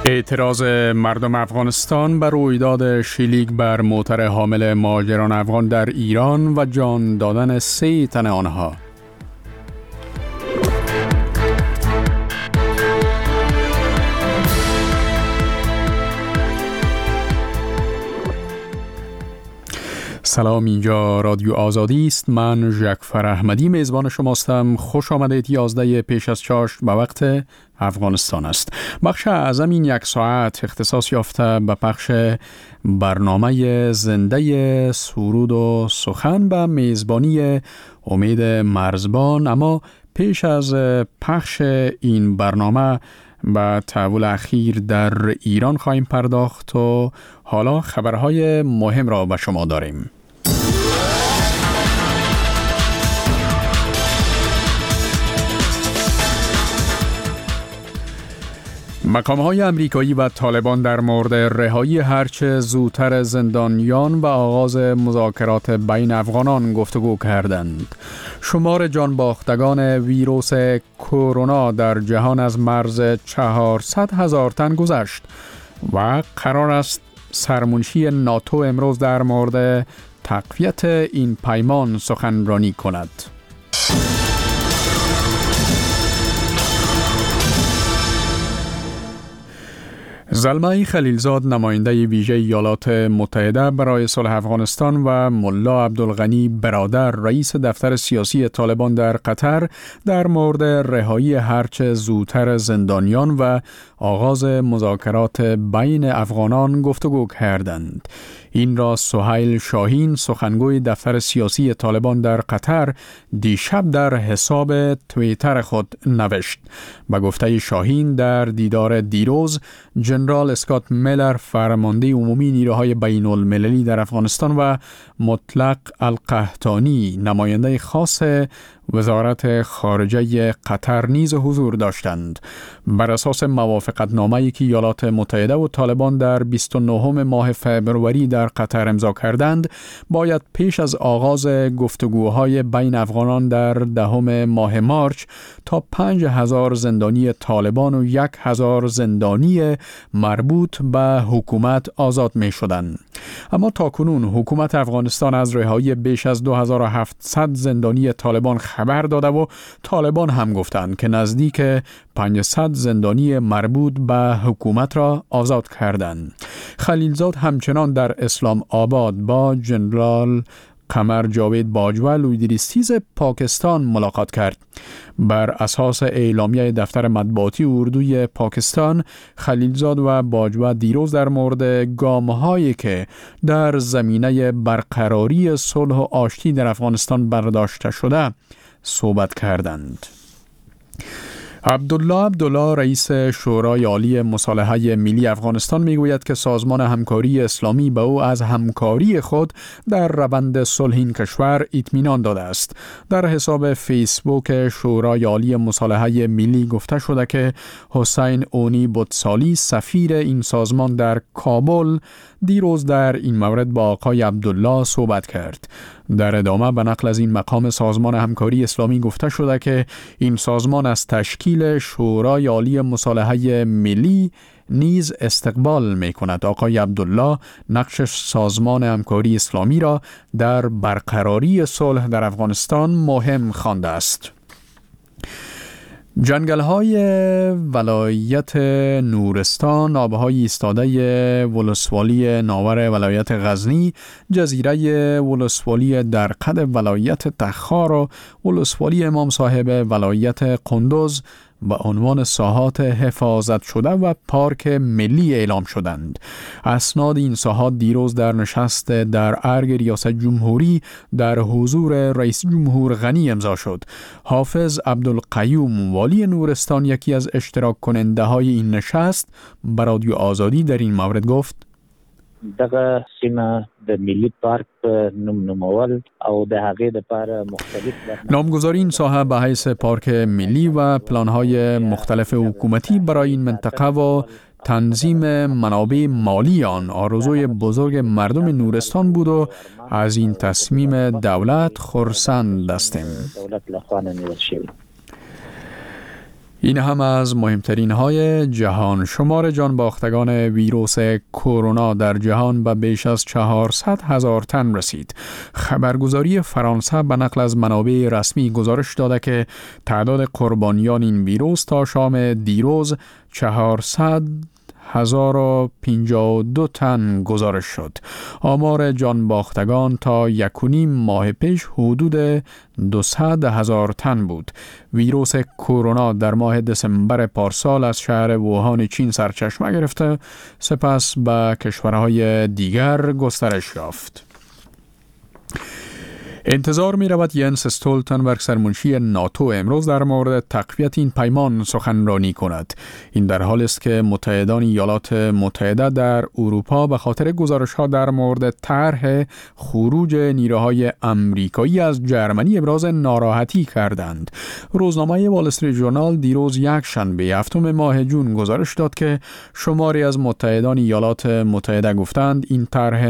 اعتراض مردم افغانستان بر رویداد شلیک بر موتر حامل مهاجران افغان در ایران و جان دادن 3 تن آنها. سلام، اینجا رادیو آزادی است. من ژکفر احمدی میزبان شماستم. خوش آمدید. 11 پیش از چاشت به وقت افغانستان است. بخش اعظم این 1 ساعت اختصاص یافته به پخش برنامه زنده سرود و سخن به میزبانی امید مرزبان. اما پیش از پخش این برنامه به تحول اخیر در ایران خواهیم پرداخت و حالا خبرهای مهم را به شما داریم. مقام‌های امریکایی و طالبان در مورد رهایی هرچه زودتر زندانیان و آغاز مذاکرات بین افغانان گفتگو کردند. شمار جانباختگان ویروس کرونا در جهان از مرز 400,000 تن گذشت و قرار است سرمنشی ناتو امروز در مورد تقویت این پیمان سخنرانی کند. زلمه خلیلزاد، نماینده ویژه ایالات متحده برای صلح افغانستان، و ملا عبدالغنی برادر، رئیس دفتر سیاسی طالبان در قطر، در مورد رهایی هرچه زودتر زندانیان و آغاز مذاکرات بین افغانان گفتگو کردند. این را سهیل شاهین، سخنگوی دفتر سیاسی طالبان در قطر، دیشب در حساب توییتر خود نوشت. به گفته شاهین، در دیدار دیروز جنرال اسکات میلر، فرمانده عمومی نیروهای بین المللی در افغانستان، و مطلق القحطانی، نماینده خاص وزارت خارجه قطر نیز حضور داشتند. بر اساس موافقتنامه‌ای که ایالات متحده و طالبان در 29 ماه فوریه در قطر امضا کردند، باید پیش از آغاز گفتگوهای بین افغانان در 10 ماه مارچ تا 5,000 زندانی طالبان و 1,000 زندانی مربوط به حکومت آزاد می شدند. اما تاکنون حکومت افغانستان از رهایی بیش از 2700 زندانی طالبان خبر داده و طالبان هم گفتند که نزدیک 500 زندانی مربوط به حکومت را آزاد کردند. خلیلزاد همچنان در اسلام آباد با جنرال قمر جاوید باجوه، لویدریستیز پاکستان ملاقات کرد. بر اساس اعلامیه دفتر مطبوعاتی اردوی پاکستان، خلیلزاد و باجوه دیروز در مورد گام‌هایی که در زمینه برقراری صلح و آشتی در افغانستان برداشته شده صحبت کردند. عبدالله رئیس شورای عالی مصالحه ملی افغانستان میگوید که سازمان همکاری اسلامی به او از همکاری خود در روند صلح این کشور اطمینان داده است. در حساب فیسبوک شورای عالی مصالحه ملی گفته شده که حسین اونی بودسالی، سفیر این سازمان در کابل، دیروز در این مورد با آقای عبدالله صحبت کرد. در ادامه به نقل از این مقام سازمان همکاری اسلامی گفته شده که این سازمان از تشکیل شورای عالی مصالحه ملی نیز استقبال می کند. آقای عبدالله نقش سازمان همکاری اسلامی را در برقراری صلح در افغانستان مهم خوانده است. جنگل‌های ولایت نورستان، آب‌های ایستاده ولسوالی ناور ولایت غزنی، جزیره ولسوالی درقد ولایت تخار و ولسوالی امام صاحب ولایت قندوز به عنوان ساحات حفاظت شده و پارک ملی اعلام شدند. اسناد این ساحات دیروز در نشست در ارگ ریاست جمهوری در حضور رئیس جمهور غنی امضا شد. حافظ عبدالقیوم، والی نورستان، یکی از اشتراک کننده های این نشست، به رادیو آزادی در این مورد گفت: دغه سیمه د ملي پارک نومول او د هغې لپاره مختلف نامگذاری این ساحه به حیث پارک ملی و پلان‌های مختلف حکومتی برای این منطقه و تنظیم منابع مالی آن آرزوی بزرگ مردم نورستان بود و از این تصمیم دولت خرسند هستیم. این هم از مهمترین های جهان. شمار جانباختگان ویروس کرونا در جهان به بیش از 400,000 تن رسید. خبرگزاری فرانسه به نقل از منابع رسمی گزارش داده که تعداد قربانیان این ویروس تا شام دیروز 400,052 تن گزارش شد. آمار جانباختگان تا 1.5 ماه پیش حدود 200,000 تن بود. ویروس کرونا در ماه دسامبر پارسال از شهر ووهان چین سرچشمه گرفته، سپس به کشورهای دیگر گسترش یافت. انتظار می رود ینس استولتنبرگ سرمنشی ناتو امروز در مورد تقویت این پیمان سخنرانی کند. این در حال است که متحدان ایالات متحده در اروپا به خاطر گزارش‌ها در مورد طرح خروج نیروهای آمریکایی از جرمنی ابراز ناراحتی کردند. روزنامه وال استریت ژورنال دیروز یکشنبه 7 ماه جون گزارش داد که شماری از متحدان ایالات متحده گفتند این طرح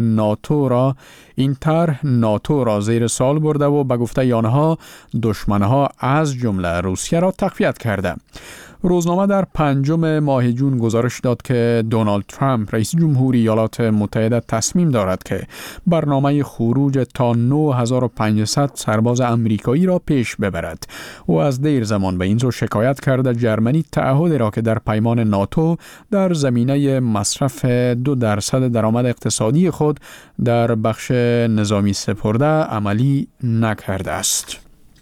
ناتو را زیر سال برده و به گفته آنها دشمنها از جمله روسیه را تقویت کرده. روزنامه در 5 ماه جون گزارش داد که دونالد ترامپ رئیس جمهوری ایالات متحده تصمیم دارد که برنامه خروج تا 9500 سرباز آمریکایی را پیش ببرد. او از دیر زمان به این سو شکایت کرده جرمنی تعهدی را که در پیمان ناتو در زمینه مصرف 2% درآمد اقتصادی خود در بخش نظامی سپرده عملی نکرده است.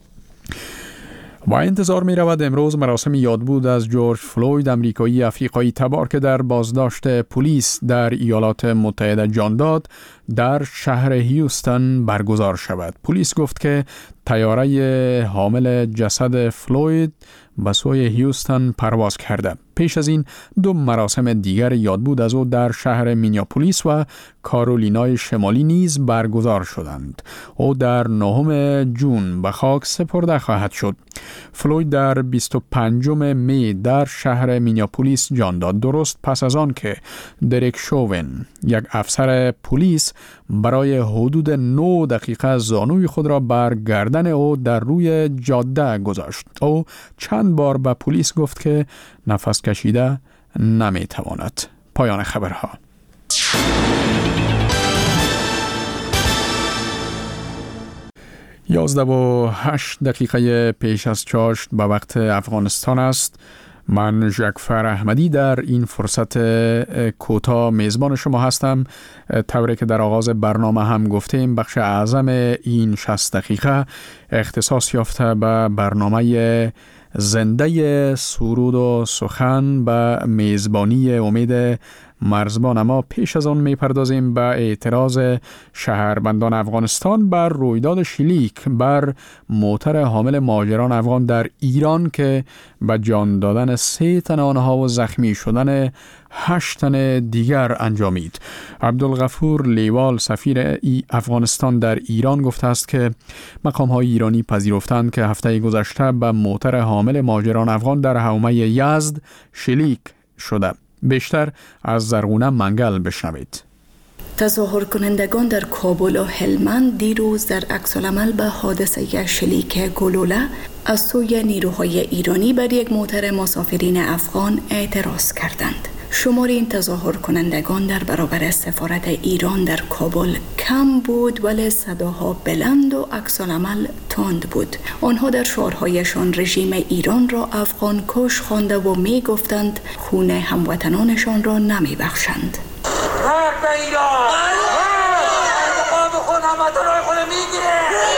و انتظار می رود امروز مراسم یادبود از جورج فلوید امریکایی افریقایی تبار که در بازداشت پلیس در ایالات متحده جان داد در شهر هیوستن برگزار شود. پلیس گفت که طیاره حامل جسد فلوید به سوی هیوستن پرواز کرده. پیش از این 2 مراسم دیگر یادبود از او در شهر مینیاپولیس و کارولینای شمالی نیز برگزار شدند. او در 9 جون به خاک سپرده خواهد شد. فلوید در 25 می در شهر مینیاپولیس جان داد، درست پس از آن که دریک شوون، یک افسر پلیس، برای حدود 9 دقیقه زانوی خود را بر گردن او در روی جاده گذاشت. او چند بار به پلیس گفت که نفس کشیده نمیتواند. پایان خبرها. 11:08 پیش از چاشت به وقت افغانستان است. من جعفر احمدی در این فرصت کوتاه میزبان شما هستم. طوری که در آغاز برنامه هم گفتیم، بخش اعظم این 60 دقیقه اختصاص یافته به برنامه زنده سرود و سخن به میزبانی امید مرزبان. اما پیش از آن میپردازیم به اعتراض شهروندان افغانستان بر رویداد شلیک بر موتر حامل مهاجران افغان در ایران که به جان دادن 3 تن آنها و زخمی شدن 8 تن دیگر انجامید. عبدالغفور لیوال سفیر افغانستان در ایران گفته است که مقام‌های ایرانی پذیرفتند که هفته گذشته به موتر حامل مهاجران افغان در حومه یزد شلیک شده. بیشتر از زرغونه منگل بشنوید. تظاهر کنندگان در کابل و هلمند دیروز در عکس‌العمل به حادثه شلیک گلوله از سوی نیروهای ایرانی بر یک موتر مسافرین افغان اعتراض کردند. شمار این تظاهر کنندگان در برابر سفارت ایران در کابل کم بود، ولی صداها بلند و عکس‌العمل تند بود. آنها در شعارهایشان رژیم ایران را افغان کش خوانده و می گفتند خون هموطنانشان را نمی بخشند. حق ایران! مقام خون هموطنان خود میگیره!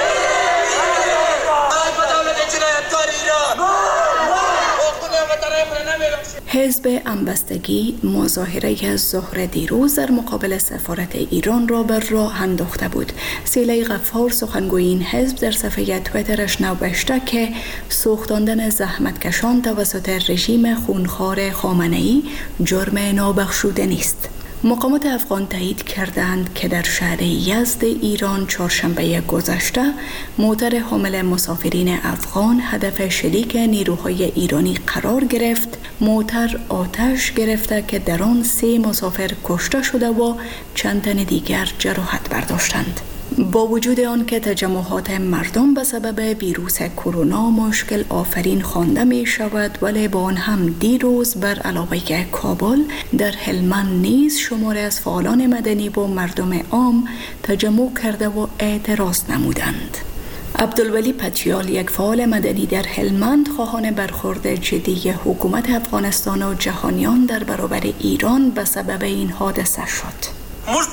حزب همبستگی مظاهره ظهر دیروز در مقابل سفارت ایران را بر راه انداخته بود. سیلی غفار سخنگوی این حزب در صفحه تویترش نوشته که سوختاندن زحمتکشان توسط رژیم خونخوار خامنه‌ای جرم نابخشوده نیست. مقامات افغان تایید کردند که در شهر یزد ایران چهارشنبه گذشته موتر حامل مسافرین افغان هدف شلیک نیروهای ایرانی قرار گرفت. موتر آتش گرفته که در آن 3 مسافر کشته شده و چند تن دیگر جراحت برداشتند. با وجود آن که تجمعات مردم به سبب ویروس کرونا مشکل آفرین خوانده می شود، ولی با آن هم دیروز بر علاوه کابل در هلمند نیز شماری از فعالان مدنی با مردم عام تجمع کرده و اعتراض نمودند. عبدالولی پتیال، یک فعال مدنی در هلمند، خواهان برخورد جدی حکومت افغانستان و جهانیان در برابر ایران به سبب این حادثه شد.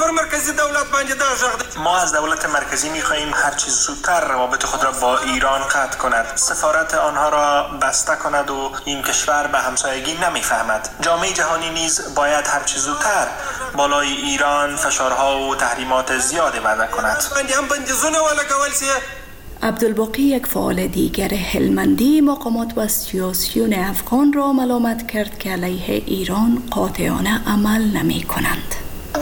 ما از دولت مرکزی می‌خواهیم هر چیز زودتر روابط خود را با ایران قطع کند، سفارت آنها را بسته کند و این کشور به همسایگی نمی‌فهمد. جامعه جهانی نیز باید هر چیز زودتر بالای ایران فشارها و تحریمات زیادی وضع کند. عبدالباقی، یک فعال دیگر هلمندی، مقامات و سیاسیون افغان را ملامت کرد که علیه ایران قاطعانه عمل نمی کنند.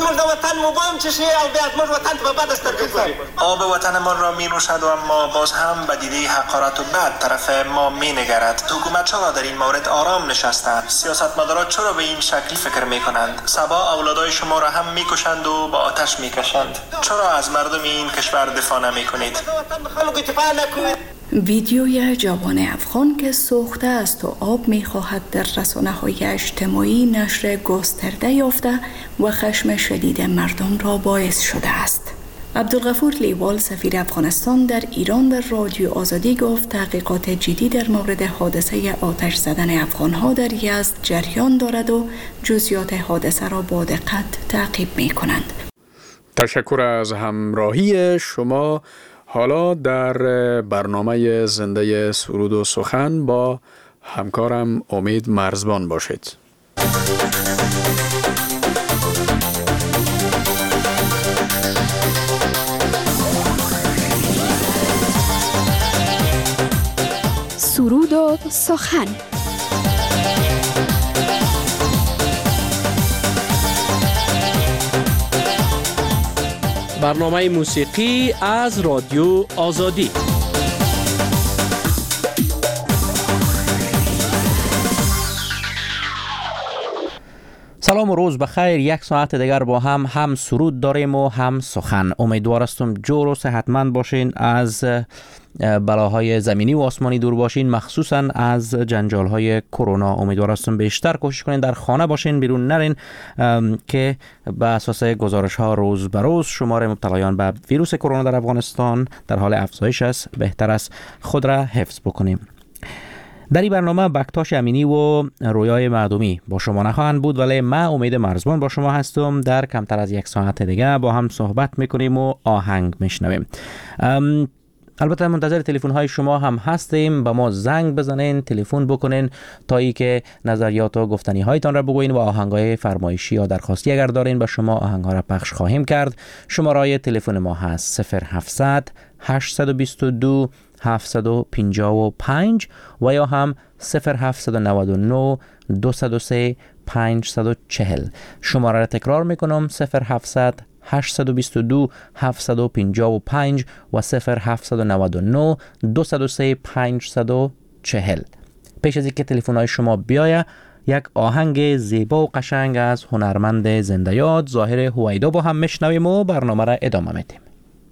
آب وطنمان را می نوشد و اما باز هم به دیده حقارت و بد طرف ما می نگرد. حکومت چرا در این مورد آرام نشسته؟ سیاستمداران چرا به این شکلی فکر می کنند؟ صبا اولادای شما را هم می کشند و با آتش می کشند. چرا از مردم این کشور دفاع نمی کنید؟ ویدیوی جوان افغان که سوخته است و آب می‌خواهد در رسانه‌های اجتماعی نشر گسترده یافته و خشم شدید مردم را باعث شده است. عبدالغفور لیوال، سفیر افغانستان در ایران، در رادیو آزادی گفت تحقیقات جدی در مورد حادثه آتش زدن افغان‌ها در یزد جریان دارد و جزئیات حادثه را با دقت تعقیب می‌کنند. تشکر از همراهی شما. حالا در برنامه زنده سرود و سخن با همکارم امید مرزبان باشید. سرود و سخن. برنامه موسیقی از رادیو آزادی. سلام و روز بخیر. یک ساعت دیگر با هم سرود داریم و هم سخن. امیدوار هستم جور و صحتمند باشین، از بلاهای زمینی و آسمانی دور باشین، مخصوصا از جنجال‌های کرونا. امیدوار هستم بیشتر کوشش کنین در خانه باشین، بیرون نرین، که به اساس گزارش‌ها روز به روز شمار مبتلایان به ویروس کرونا در افغانستان در حال افزایش است. بهتر است خود را حفظ بکنیم. در این برنامه بکتاش امینی و رویای معدومی با شما نخواهند بود، ولی من امید مرزبان با شما هستم. در کمتر از یک ساعت دیگه با هم صحبت میکنیم و آهنگ میشنویم. البته منتظر تلفن های شما هم هستیم. به ما زنگ بزنین، تلفن بکنین تا ای که نظریات و گفتنی هایتان را بگوین و آهنگ های فرمایشی یا درخواستی اگر دارین به شما آهنگ ها را پخش خواهیم کرد. شماره تلفن ما هست 0700 822 755 و یا هم 0799 203 540. شماره را تکرار میکنم: 0700 822 755 و 0799 203 540. پیش از اینکه تلفن‌های شما بیاید، یک آهنگ زیبا و قشنگ از هنرمند زنده یاد ظاهر هویدا با هم میشنویم و برنامه را ادامه میدیم.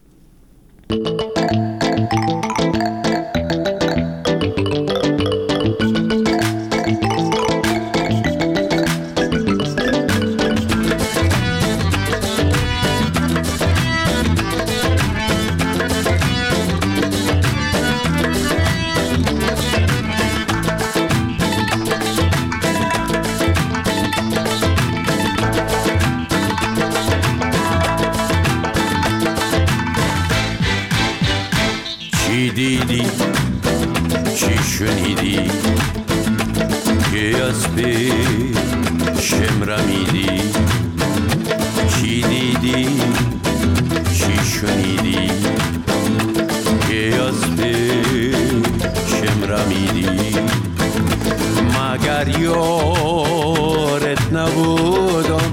دیدی چی شنیدی که از پیشم رمیدی؟ چی دیدی چی شنیدی که از پیشم رمیدی؟ مگر یارت نبودم،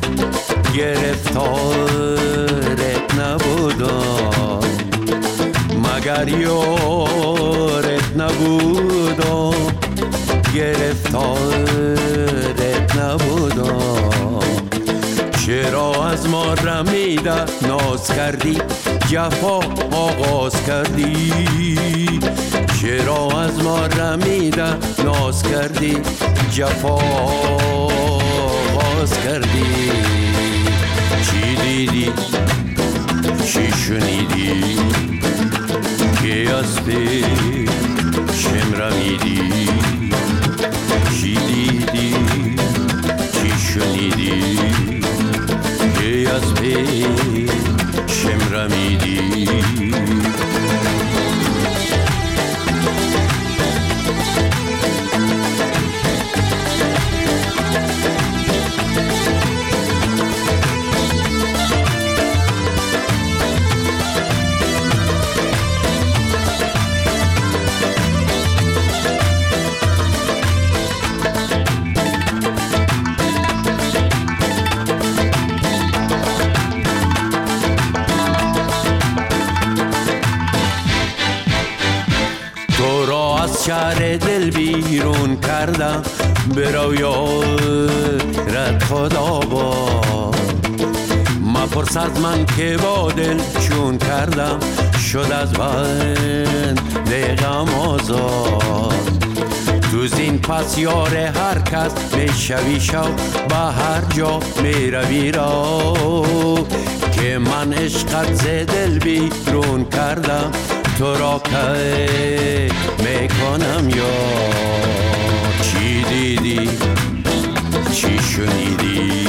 گرفتارت نبودم، مگر یارت نبودم، گرفتارت نبودم. چرا از ما رمیده ناز کردی؟ جفا آغاز کردی، چرا از ما رمیده ناز کردی، جفا آغاز کردی. چی دیدی چی شنیدی که از پیشم رمیدی، چی دیدی چی شنیدی که از پیشم رمیدی. شهر دل بیرون کردم، برو یارت خدا با مپرس از من که با دل چون کردم، شد از بند غم آزاد. تو زین پس یار هر کس میشوی شو، به هر جا میروی را که من عشقت ز دل بیرون کردم، تو را که میکنم یا چی دیدی چی شنیدی.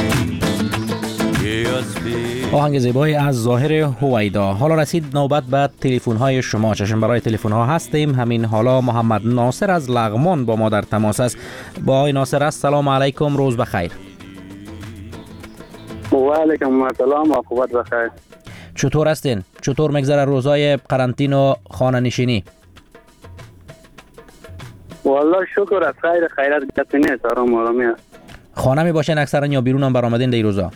آهنگ زیبایی از ظاهر هویدا. حالا رسید نوبت به تلفن های شما. چشم برای تلفن ها هستیم. همین حالا محمد ناصر از لغمان با ما در تماس است. با آقای ناصر السلام علیکم، روز بخیر. و علیکم السلام و خوبت بخیر. چطور هستین؟ چطور میگذره روزای قرنطینه و خانه نشینی؟ والله شکر از خیر، خیرت گتی نیست، آرام آرامی است. خانه می باشین اکثرا یا بیرون هم برآمدین در این روزا؟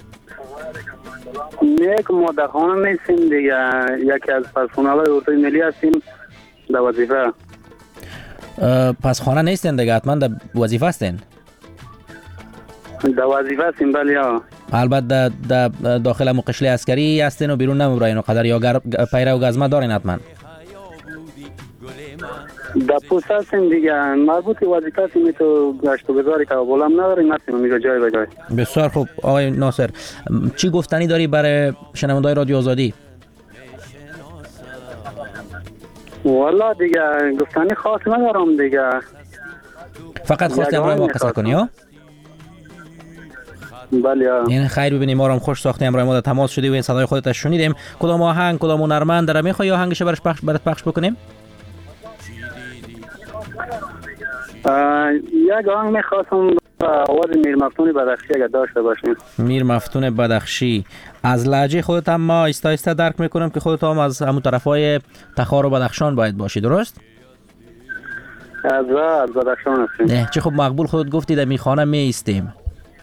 نیک ما در خانه نیستیم دیگه، یکی از پرسنل‌های اردوی ملی هستیم در وظیفه. پس خانه نیستین دیگه، حتما در وظیفه هستین؟ در وظیفه هستیم بله. البته در داخل قشله عسکری هستین و بیرون نمیبراین و قدر یا پیره و گزمه دارین حتما؟ در پوست هستیم دیگه، مربوط وظیفه هستیم، تو گشت و گذاری که بولم نداریم، هستیم میگه جای به جای. بسیار خوب. آقای ناصر چی گفتنی داری برای شنونده‌های رادیو آزادی؟ والله دیگه گفتنی خاص ندارم دیگه، فقط خواستی امروز ما قصه کنی ها؟ بله. این خیر ببینیم، ما رو خوش ساختی، امروز ما در تماس شدی و این صدای خودت شنیدیم. کدام آهنگ کدام هنرمند در میخوای آهنگش برات پخش بکنیم؟ یک آهنگ میخواستم آواز میر مفتون بدخشی اگر داشته باشیم. میر مفتون بدخشی. از لهجه خودت هم ما آهسته آهسته درک میکنم که خودت هم از همون طرفای تخار و بدخشان باید باشی، درست؟ از بدخشان هستیم. چه خوب مقبول خودت گفتی در میخانه می ایستیم.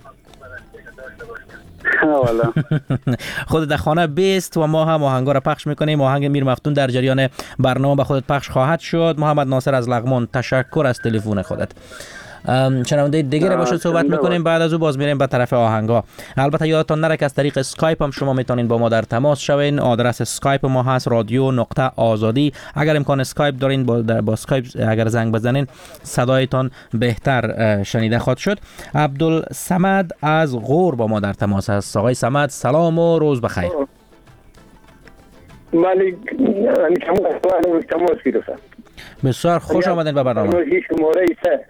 والا خودت در خانه بیست و ما هم آهنگا را پخش میکنیم. آهنگ میر مفتون در جریان برنامه به خودت پخش خواهد شد. محمد ناصر از لغمان، تشکر از تلفن خودت. شنونده دیگه باشه صحبت میکنیم، بعد از او باز میریم به طرف آهنگا. البته یادتان نره که از طریق اسکایپ هم شما میتونین با ما در تماس شوین. آدرس اسکایپ ما هست رادیو.آزادی. اگر امکان اسکایپ دارین با اسکایپ اگر زنگ بزنین صدایتان بهتر شنیده خواهد شد. عبدالصمد از غور با ما در تماس است. آقای صمد سلام و روز بخیر. مالک تماس گرفتم. بسیار خوش آمدین به برنامه. شماره 3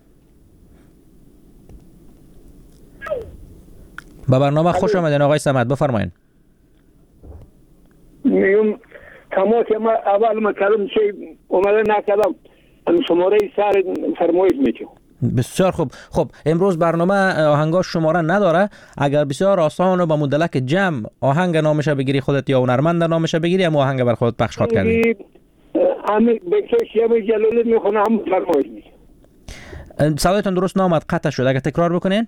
با برنامه خوش آمدین آقای صمد، بفرمایید. میگم تماس ما اول ما کردم چه اومده نکردم، شماره سر فرمایید میچو. بسیار خوب. خب امروز برنامه آهنگا شماره نداره. اگر بسیار آسان و با مدلک جمع آهنگ نامش بگیری خودت یا هنرمند نامش بگیری، هم آهنگ بر خودت پخش خواهد کردی. همین بکش یا جلالی میخونه هم فرمایید میچو. صدایتون درست نامد، قطع شد. اگر تکرار بکنین.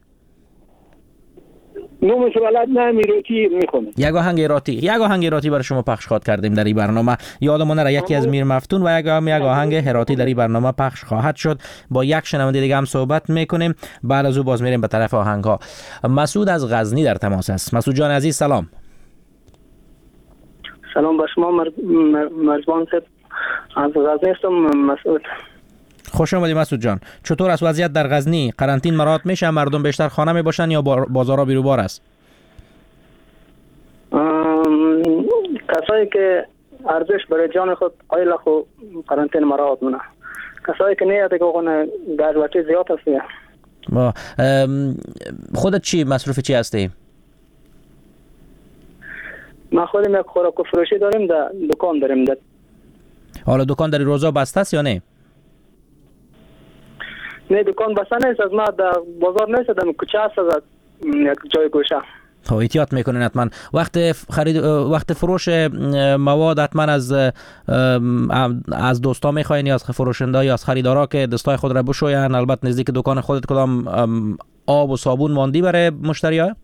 نومش ولد نمیروتی میخونه. یک آهنگ ایراتی برای شما پخش خواهد کردیم در این برنامه. یادمون نره یکی از میر مفتون و یک آهنگ هراتی در این برنامه پخش خواهد شد. با یک شنونده دیگه هم صحبت میکنیم، بعد از او باز میریم به طرف آهنگ ها. مسعود از غزنی در تماس است. مسعود جان عزیز سلام. سلام به شما مرزبان صاحب. از غزنی هستم، مسعود. خوش آمدید مسعود جان. چطور است وضعیت در غزنی؟ قرنطین مراعات میشه؟ مردم بیشتر خانه میباشن یا بازارها بیروبار است؟ کسایی که ارزش برای جان خود آیل خو قرنطین مراعات مونه. کسایی که نیاده که اون گاجواتی زیاد هستیه. خودت چی مصروف چی هستی؟ ما خودم یک خوراک و فروشی داریم، در دکان داریم. حالا دکان در روزا بسته است یا نه؟ نه دکان بسته نیست. از ما در بازار نیست، در کوچه هست، از یک جای گوشه. خب احتیاط میکنین حتما. وقت فروش مواد حتما از دوستا میخواین یا از فروشنده یا از خریدارا که دستای خود را بشوین؟ البته نزدیک دکان خودت کدام آب و صابون ماندی برای مشتری‌ها؟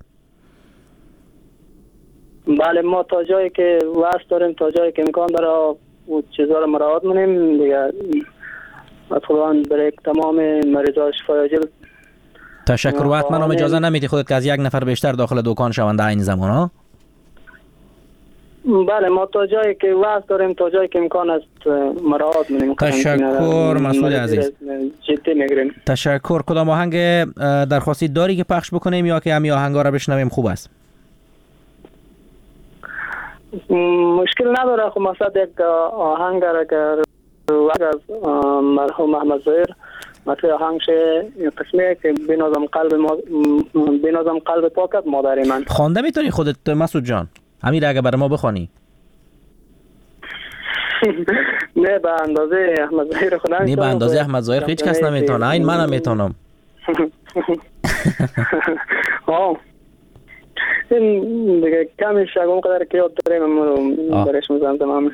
بله، ما تا جایی که واسه داریم، تا جایی که امکان داره و چیزا رو مراعات کنیم دیگه. اطلاعاً برای تمام مریضای شفای عاجل تشکر. و حتما هم اجازه نمیدی خودت که از یک نفر بیشتر داخل دکان شوند در این زمان ها؟ بله، ما تا جایی که واسه داریم، تا جایی که امکان است مراعات کنیم. تشکر مسعود عزیز. جدی میگیریم. تشکر. کدام آهنگ درخواستی داری که پخش بکنیم یا که همین آهنگا رو بشنویم خوب است؟ مشکل نداره. خب مثلا یک آهنگ اگر از مرحوم محمد ظاهر مثل آهنگ قسمیه که بنازم قلب پاکت مادر من. خوانده میتونی خودت مسعود جان؟ همین اگه برای ما بخوانی. نه به اندازه احمد ظاهر خودم. نه به اندازه احمد ظاهر هیچ کس نمیتونه. این منم میتونم. این دیگه کمی شگون قدر که یاد داریم امرو برش میزنم تمام.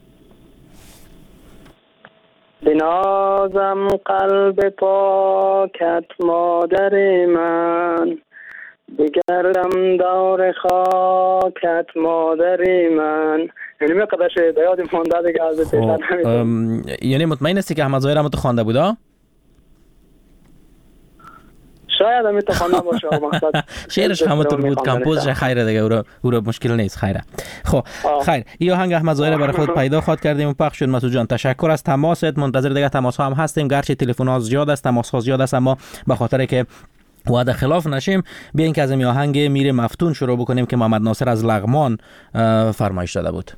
بنازم قلب پاکت مادر من، بگردم دور خاکت مادر من. یعنی می قدرش دیادی مانده دیگه از بیشتر. یعنی مطمئن هستی که احمد ظاهر هم تو خوانده بوده؟ شاید هم تو خوانده باشه. شعرش همونطور بود، کمپوزش خیره دیگه، او رو مشکل نیست. خیره. خب خیر، این آهنگ احمد ظاهر برای خود پیدا خواد کردیم و پخش شد. مسعود جان تشکر از تماست. منتظر دیگه تماس ها هم هستیم، گرچه تلفن ها زیاد است، تماس ها زیاد است، اما به خاطر که وعده خلاف نشیم بیاین که از این آهنگ میر مفتون شروع بکنیم که محمد ناصر از لغمان فرمایش داده بود.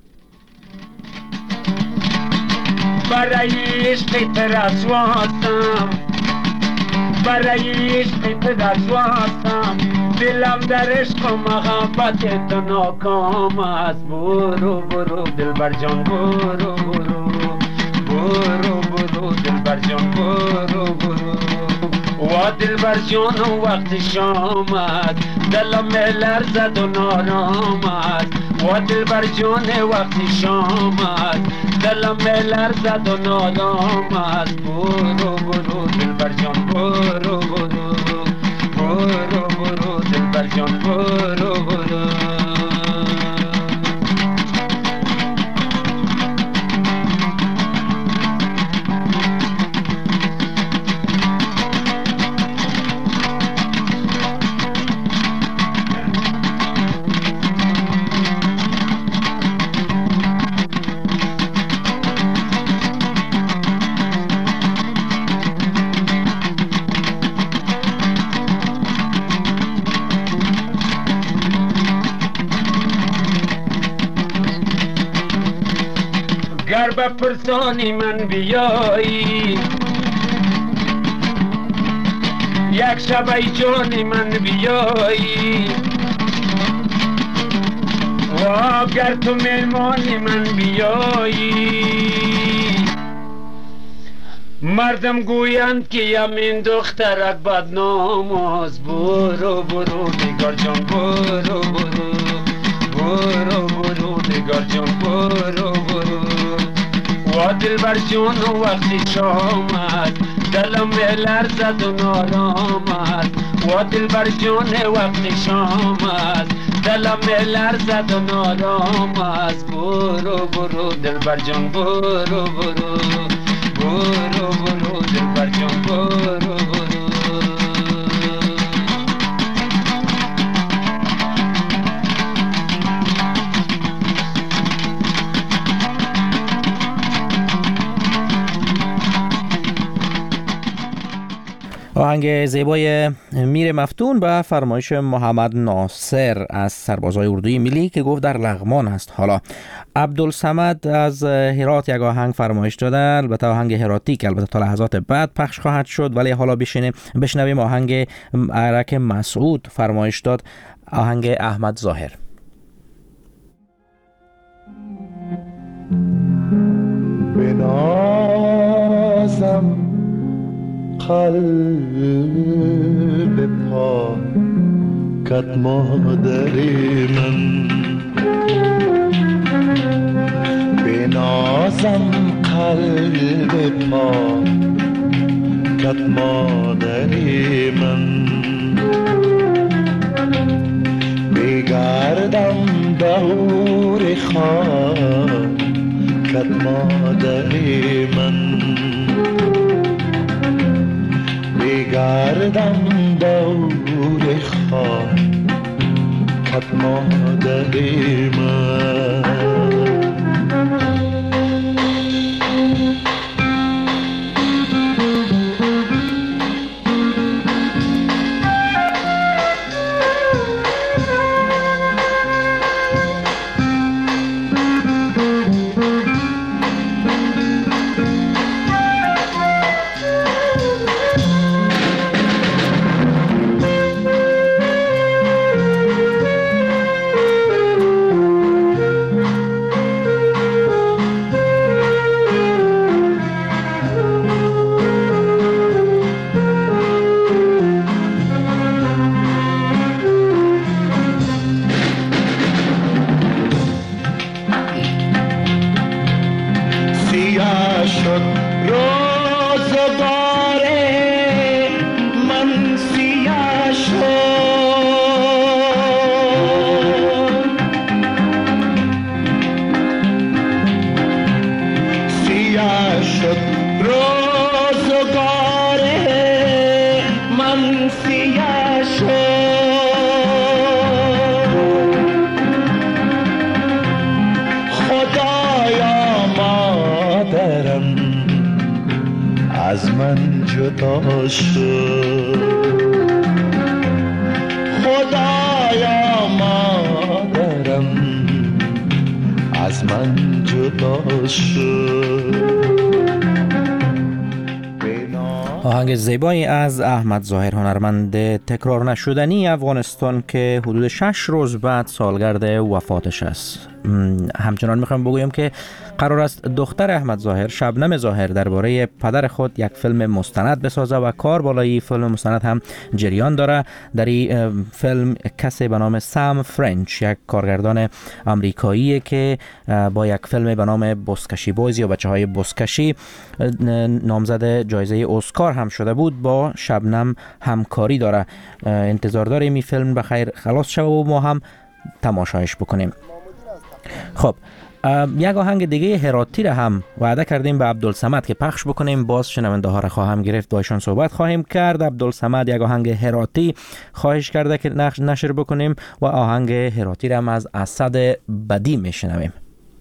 برای عشق ترسواتم، برای عشق ترسواتم، دلم در عشق و محبت تو ناکام است. برو برو دلبر جان، برو برو برو برو دلبر جان، برو برو. و دلبر جان وقت شام است، دلم لرزد و نارام است. و دلبر جان وقت شام است، دلم لرزد و نارام است. برو برو دلبر جان، برو برو برو برو دلبر جان، برو برو. گر به پرسانی من بیایی، یک شب ای جان من بیایی، و گر تو مهمانی من بیایی، مردم گویند که یمین دخترک بدنام است. برو برو نگار جان، برو برو برو برو نگار جان، برو برو. و دلبر جان وقتی شام است، دلم لرزد و نارام است. و دلبر جان وقتی شام است، دلم لرزد و نارام است. برو برو دلبر جان، برو برو برو برو دلبر جان، برو برو. آهنگ زیبای میر مفتون به فرمایش محمد ناصر از سربازای اردوی ملی که گفت در لغمان است. حالا عبدالصمد از هرات یک آهنگ فرمایش داده، البته آهنگ هراتی که البته تا لحظات بعد پخش خواهد شد، ولی حالا بشنویم آهنگ عرک مسعود فرمایش داد، آهنگ احمد ظاهر. بنازم قلب پاکت مادری من، بنازم قلب پاکت مادری من، بگردم دور خاکت مادری من، بگردم دور خاکت مادری من. از من جدا شد، خدایا مادرم از من جدا شد. آهنگ زیبایی از احمد ظاهر، هنرمند تکرار نشدنی افغانستان که حدود 6 روز بعد سالگرد وفاتش است. همچنان میخوام بگویم که قرار است دختر احمد ظاهر، شبنم ظاهر، درباره پدر خود یک فیلم مستند بسازه و کار بالای فیلم مستند هم جریان داره. در این فیلم کسی به نام سام فرنچ، یک کارگردان آمریکایی که با یک فیلم به نام بزکشی بویز یا بچه‌های بزکشی نامزد جایزه اسکار هم شده بود، با شبنم همکاری داره. انتظار داریم این فیلم بخیر خلاص شود و ما هم تماشایش بکنیم. خب یک آهنگ دیگه هراتی را هم وعده کردیم به عبدالصمد که پخش بکنیم، باز شنونده ها را خواهم گرفت، با ایشان صحبت خواهیم کرد. عبدالصمد یک آهنگ هراتی خواهش کرده که نشر بکنیم و آهنگ هراتی را هم از اسد بدی میشنویم.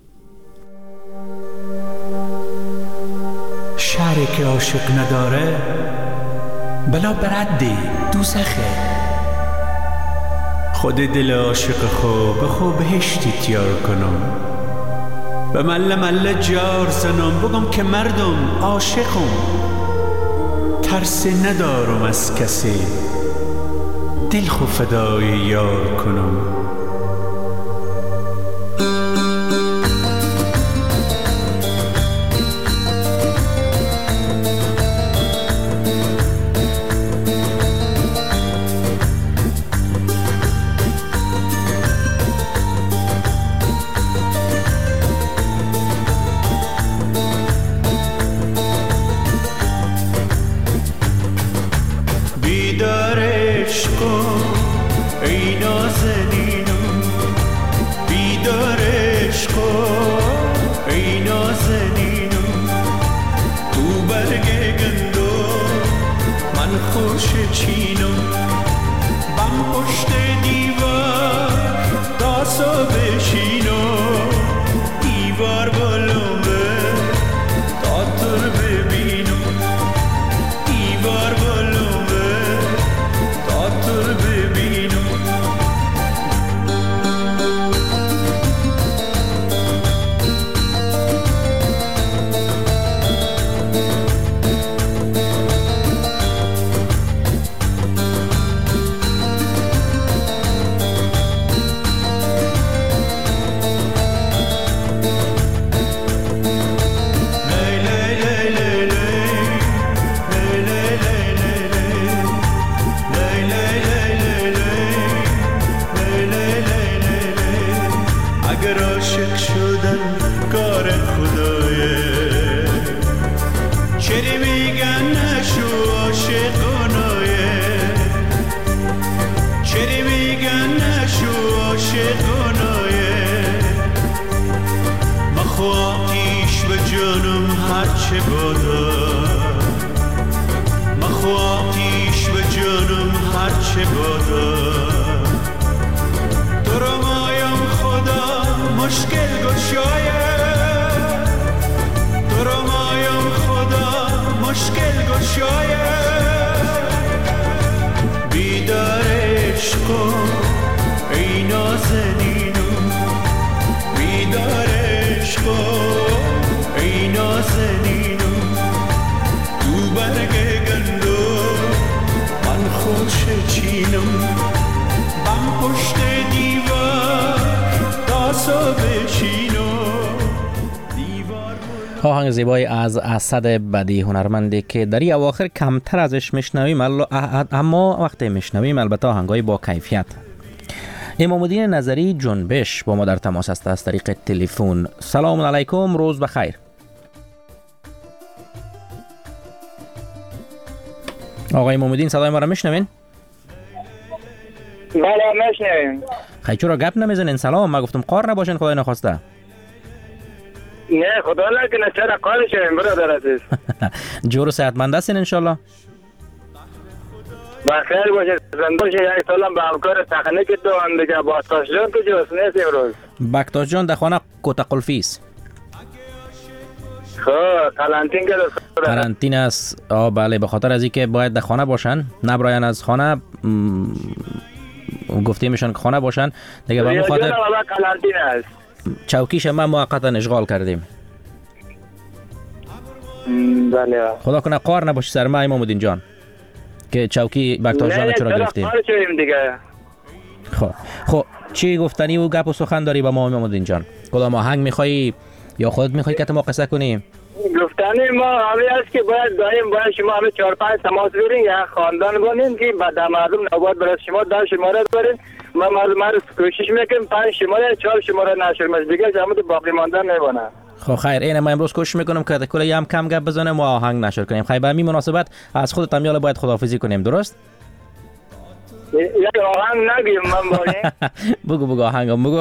شهری که عاشق نداره بلا بردی دوزخه، خود دل عاشق خو به خو بهشتی تیار کنم، به مله مله جار زنم بگم که مردم عاشقم، ترسی ندارم از کسی دل خو فدای یار کنم. دیوار بالومه کار خدایه. چری میگن نشو عاشقانایه، چری میگن نشو عاشقانایه. مخو آتیش به جانم هرچه بادا، مخو آتیش به جانم هرچه بادا. تو رو مایم خدا مشکل گشایه، تو رو مایم خدا مشکل گشایه. بیدار عشقو ای نازنینو، بیدار عشقو ای نازنینو. تو برگ گندو من خوش چینم، بم پشت دیوار تاسو بشینو. آهنگ زیبایی از اسد بدی، هنرمندی که در این اواخر کمتر ازش میشنویم، اما وقتی میشنویم البته آهنگای با کیفیت. امام الدین نظری جنبش با ما در تماس است از طریق تلفن. سلام علیکم، روز بخیر. آقای امام الدین صدای ما را میشنوین؟ بله میشنویم. خیلی چرا گپ نمیزنین؟ سلام، ما گفتم قار نباشین خدای نخواسته. نه خدا نکنه، چرا قال شویم برادر عزیز. جور و صحتمند هستین انشالله؟ بخیر باشه، زنده باشه. یک سالم به همکار تکنیک تو دیگه بکتاش جان کجاست؟ نیست امروز. بکتاش جان در خانه کوتا قلفی است. خب قرنطین کرده. قرنطین است. بله، به خاطر از اینکه باید در خانه باشن، نبراین از خانه، گفته میشن که خانه باشن دیگه. به خاطر قرنطین است. چوکیش ما موقتا اشغال کردیم. بله. خدا کنه قار نباشه سر ما امام الدین جان که چوکی بکتاش جان چرا گرفتیم. نه چرا دیگه. خب چی گفتنی و گپ و سخن داری با ما امام الدین جان؟ کدام آهنگ میخوایی یا خودت میخوایی که ما قصه کنیم؟ گفتنی ما همه است که باید شما همه 4-5 تماس برین یا خاندان بانین که بعد مردم نوبت برای شما در شماره برین. ما مردم کوشش میکنیم 5 شماره 4 شماره نشرمش دیگه همه تو باقی ماندن نبانه. خب خیر، اینه ما امروز کوشش میکنم که کلی هم کم گپ بزنیم و آهنگ نشر کنیم. خیر، به همین مناسبت از خودت هم یالا باید خداحافظی کنیم، درست؟ یک آهنگ نگیم من باید. بگو آهنگم بگو.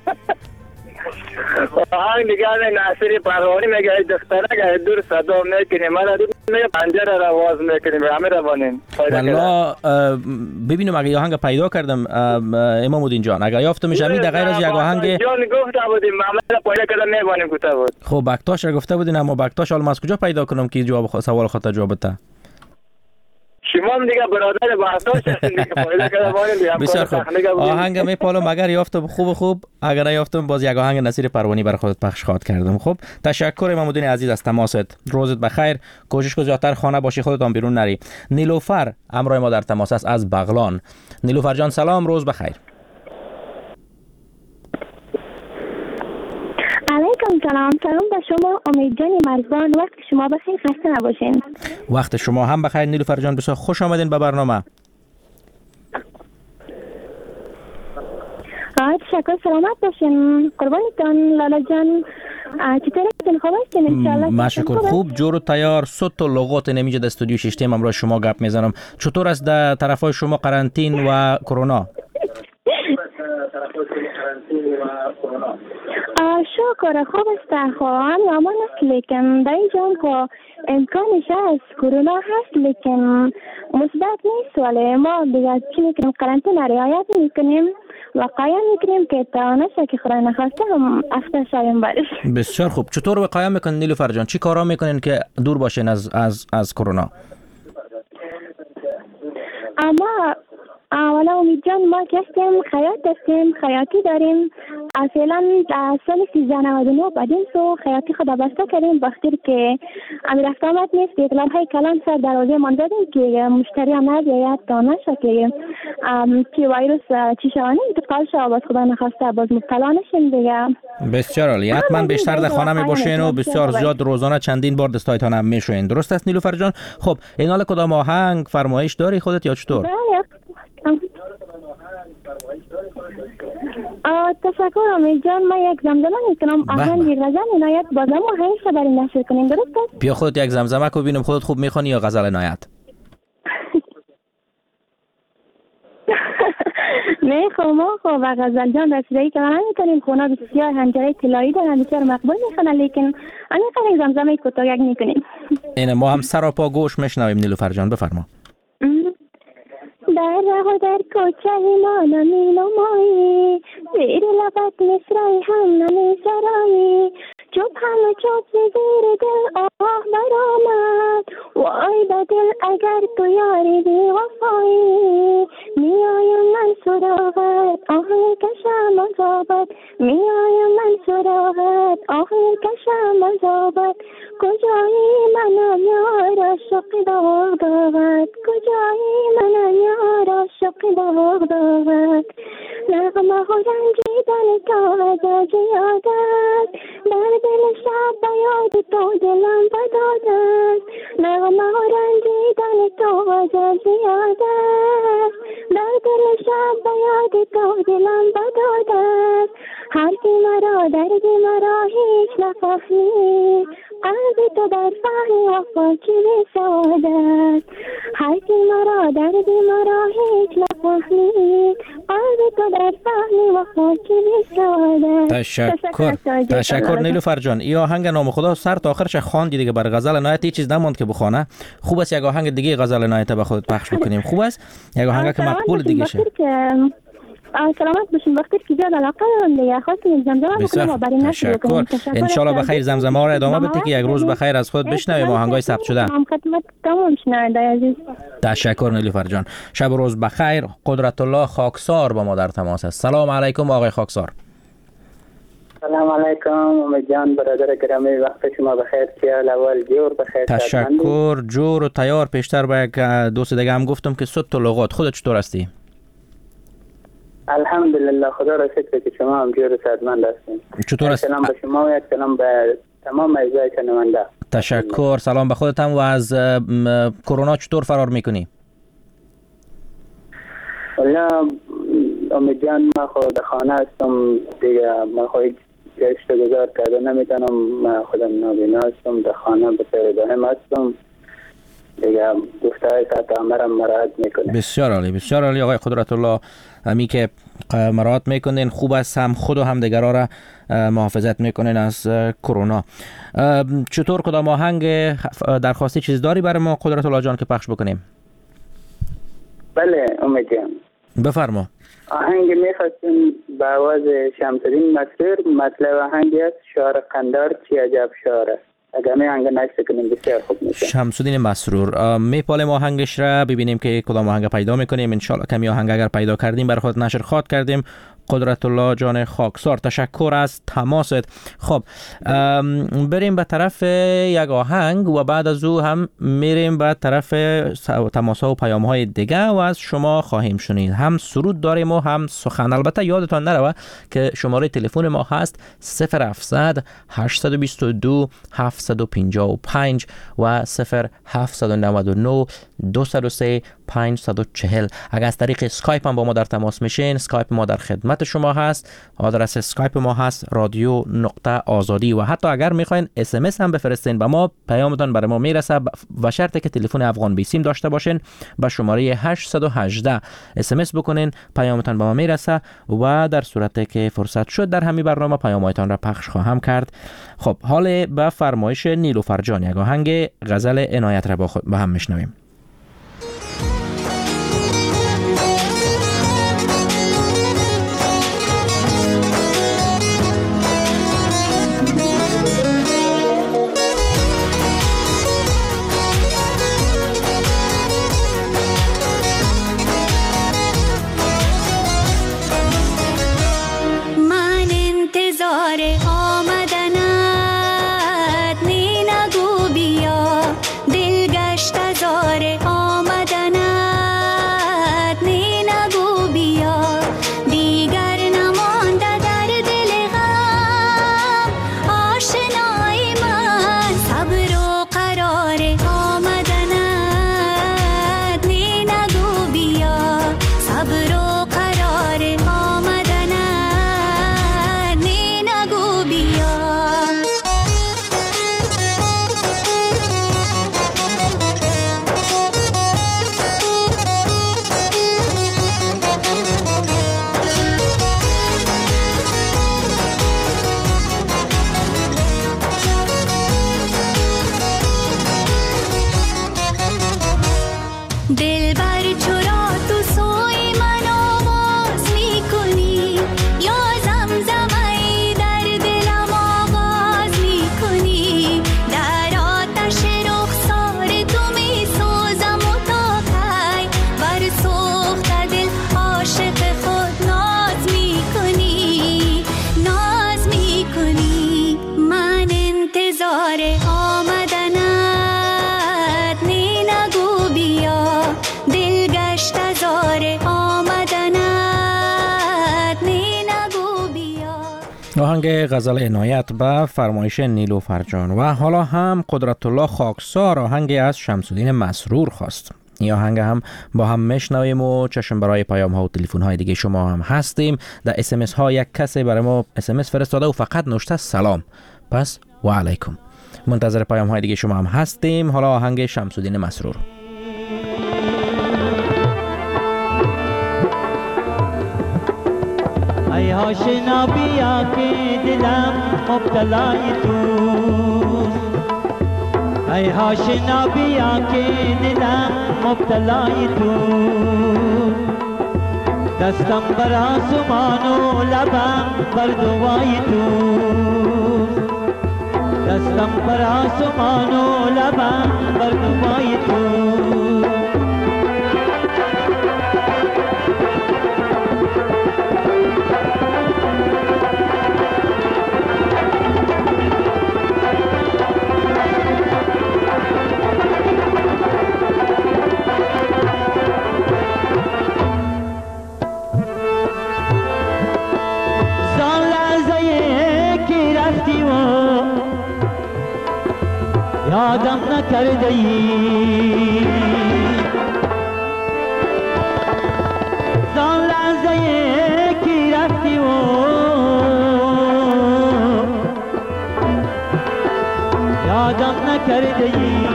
آهنگ دیگه ناصری پروانی میگه دختره دور صدا میکنیم، ما میگه پنجره را آواز میکنیم، همه روانیم. والله ببینم اگه آهنگ پیدا کردم امام الدین جان، اگه یافتمش همین در غیر از یک آهنگ جان گفته بودیم ما پیدا کردم میبانیم گفته بود. خب بکتاش را گفته بودین، اما بکتاش حالا از کجا پیدا کنم که جواب سوال خاطر جواب بده؟ شما هم دیگه برادر بکتاش هستین دیگه، پیدا کردم. بسیار خوب، آهنگ میپالم اگر یافتم خوب، اگر نیافتم باز یک آهنگ نصیر پروانی برای خودت پخش خواهد کردم. خب تشکر امام الدین عزیز از تماست، روزت بخیر، کوشش کن زیادتر خانه باشی، خودت هم بیرون نری. نیلوفر همراه ما در تماس است از بغلان. نیلوفر جان سلام، روز بخیر. علیکم سلام به شما امید جان مرزبان، وقت شما بخیر، خسته نباشین. وقت شما هم بخیر نیلوفر جان، بسیار خوش آمدین به برنامه. تشکر، سلامت باشین، قربانتون لالا جان. چطور هستین؟ خوب هستین انشالله؟ مشکر، خوب، جور و تیار. صوت و لغات نمیجه در استودیو ششتیم امروز شما گپ میزنم. چطور است در طرفای شما قرنطین و کرونا؟ شکر خوب است، خواهم امان است، لیکن در اینجا که امکانش هست کرونا هست لیکن مثبت نیست، ولی ما دیگه چی میکنیم؟ قرنطینه رعایت میکنیم و قایم میکنیم که تا نشه که خدای نخواسته هم افته شویم برش. بسیار خوب. چطور به قایم میکنین نیلوفر جان؟ چی کارا میکنین که دور باشین از کرونا؟ اما اولا امید جان ما که هستیم خیاط هستیم، خیاطی داریم. اصلا سال 1399 بعدین سو خیاطی خود بسته کردیم، بخاطر که امیر رفت آمد نیست، اطلاع های کلان سر دروازه من زدیم که مشتری هم نباید تا نشه که ویروس چی شوانه انتقال شد، باز خدا نخواسته باز مبتلا نشیم دیگه. بسیار عالی، حتما بیشتر در خانه می باشین و بسیار زیاد روزانه چندین بار دستایتان هم میشوین، درست است نیلوفر جان؟ خب این حال کدام آهنگ فرمایش داری خودت یا چطور؟ تشکر امید جان. من یک زمزمه میکنم آهنگ غزل عنایت بازم آهنگ خبری نشر کنیم، درست است؟ بیا خودت یک زمزمه کو ببینم خودت خوب میخونی یا غزل عنایت؟ نه خب غزل جان رسیدگی که من میکنیم خونا بسیار هنجره طلایی دارن بسیار مقبول میخونن، لیکن همین یک زمزمه کوتاه یک میکنیم. اینه ما هم سر و پا گوش میشنویم. نیلوفر جان بفرما. در راه و در کوچه ما نمی نمایی، زیر لبت مصرعی هم نمی سرایی، چوب همه چوب زیر دل آه برآمد، وای به دل اگر تو یاری بی وفایی، میایم من سراغت آهی کشم عذابت، میایم من سراغت آهی کشم عذابت، کجایی منم یار عاشق داغت، کجایی منم یار عاشق داغت، نغمه ها رنجیدن تو از یادت، در دل شب به یاد تو دلم بدادت، نغمه ها رنجیدن تو از یادت، در دل شب به یاد تو دلم بدادت، حرفی مرا دردی مرا هیچ نفهمی، قلبی تو در فهم وفا چی بسادت، حرفی مرا دردی مرا هیچ نفهمی، قلبی تو در فهم وفا چی بسادت. تشکر نیلوفر جان. این آهنگ نام خدا سر تا آخرش خواندی دیگه. بر غزل عنایت چیز نموند که بخونه. خوب است یک آهنگ دیگه غزل عنایت به خودت پخش بکنیم. خوب است یک آهنگ که مقبول دیگه شه. سلامت باشین. وقتی که زیاد علاقه دارم دیگه خواستم زمزمه بکنم و برای نشر بکنم. ان شاء الله بخیر زمزمه ها رو ادامه بدید که یک روز بخیر از خود بشنویم آهنگای ثبت شده. خدمت تمام شنونده عزیز. تشکر نیلوفر جان. شب و روز بخیر. قدرت الله خاکسار با ما در تماس است. سلام علیکم آقای خاکسار. سلام علیکم امید جان برادر گرامی، وقت شما بخیر. چیال اول جور بخیر. تشکر. جور و تیار. پیشتر با یک دوست دیگه هم گفتم که صد تا لغات. خودت چطور هستی؟ الحمدلله خدا را شکر که شما هم جور و صحتمند هستین. چطور است؟ سلام به شما و یک سلام به تمام اعضای شنونده. تشکر. سلام به خودت هم. و از کرونا چطور فرار میکنی؟ والله امید جان من خود خانه هستم دیگه، من خود گشت گذار کرده نمیتونم، من خودم نابینا هستم، در خانه به سر دائم هستم دیگه. گفته های ساعت عمرم مراحت میکنه. بسیار عالی بسیار عالی آقای قدرت الله. همی که مراحت میکنین خوب است، هم خود و هم دیگرها را محافظت میکنین از کرونا. چطور کدام آهنگ درخواستی چیز داری برای ما قدرت الله جان که پخش بکنیم؟ بله امید جان بفرما. آهنگ میخواستیم با آواز شمس‌الدین مسرور، مطلب آهنگ است شعر قندار چی عجب شعر است. اگر می آهنگ نشر کنیم بسیار خوب میشه. شمس‌الدین مسرور. میپالیم آهنگش را ببینیم که کدام آهنگ پیدا میکنیم. انشالله کمی آهنگ اگر پیدا کردیم برای خود نشر خواد کردیم. قدرت الله جان خاکسار تشکر از تماست. خب بریم به طرف یک آهنگ و بعد از او هم میریم به طرف تماس‌ها و پیام‌های دیگه و از شما خواهیم شنید. هم سرود داریم و هم سخن. البته یادتان نروه که شماره تلفن ما هست 0700 822 755 و 0799 203 540. اگر از طریق اسکایپ هم با ما در تماس میشین، اسکایپ ما در خدمت شما هست. آدرس اسکایپ ما هست رادیو.آزادی و حتی اگر میخواین اس ام اس هم بفرستین به ما، پیامتان برای ما میرسه و شرطی که تلفن افغان بیسیم داشته باشین به شماره 818 اس ام اس بکنین، پیامتان به ما میرسه و در صورتی که فرصت شد در همین برنامه پیامایتان را پخش خواهم کرد. خب حال به فرمایش نیلوفر جان یک آهنگ غزل عنایت را با هم میشنویم. آمدنت نی نگو بیا، دل گشت زار آهنگ غزل عنایت به فرمایش نیلوفر جان. و حالا هم قدرت الله خاکسار آهنگ از شمس‌الدین مسرور خواست. این آهنگ هم با هم میشنویم و چشم برای پیام ها و تلفن های دیگه شما هم هستیم. در SMS ها یک کسی برای ما SMS فرستاده و فقط نوشته سلام، پس و علیکم. منتظر پیام های دیگه شما هم هستیم. حالا آهنگ شمس‌الدین مسرور. ای آشنا بیا که دلم مبتلای توست، ای آشنا بیا که دلم مبتلای توست، دستم بر آسمان و لبم بر دوای توست، دستم بر آسمان و لبم بر دوای توست. یادم نکرده ای زان لحظه که رفتی و یادم نکرده ای،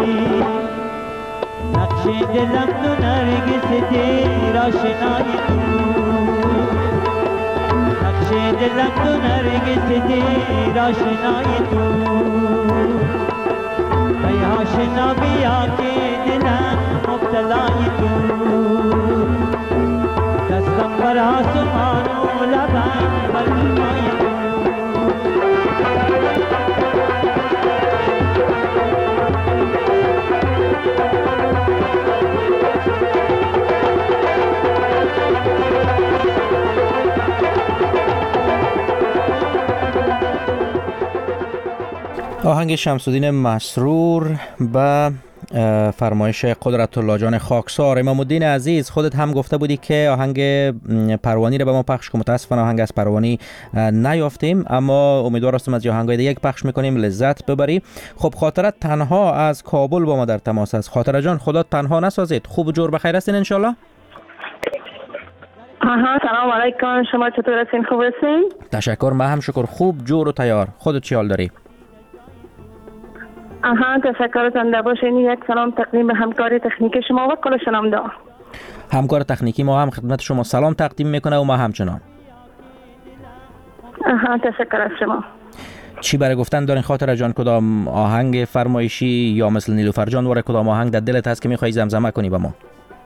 نقش دلم تو نرگس دیر آشنای تو، نقش دلم تو نرگس دیر آشنای تو، ای آشنا بیا که دلم مبتلای تو، دستم بر آسمان و لبم بر دوای تو. آهنگ شمس‌الدین مسرور به فرمایش قدرت الله جان خاکسار. امام الدین عزیز، خودت هم گفته بودی که آهنگ پروانی رو به ما پخش کن. متاسفانه آهنگ از پروانی نیافتیم، اما امیدوار هستم از آهنگای دیگه پخش میکنیم لذت ببری. خب خاطرت تنها از کابل با ما در تماس است. خاطره جان، خدا تنها نسازید. خوب و جور بخیر هستین ان شاء الله؟ سلام علیکم، شما چطور هستین؟ خوب هستین؟ تشکر، من هم شکر، خوب جور و تیار. خودت چی حال داری؟ تشکر زنده باشین. یک سلام تقدیم به همکار تکنیک شما و کل شنونده. همکار تکنیکی ما هم خدمت شما سلام تقدیم میکنه و ما همچنان. تشکر از شما. چی برای گفتن دارین خاطره جان؟ کدام آهنگ فرمایشی یا مثل نیلوفر جان واره کدام آهنگ در دلت هست که میخوای زمزمه کنی با ما؟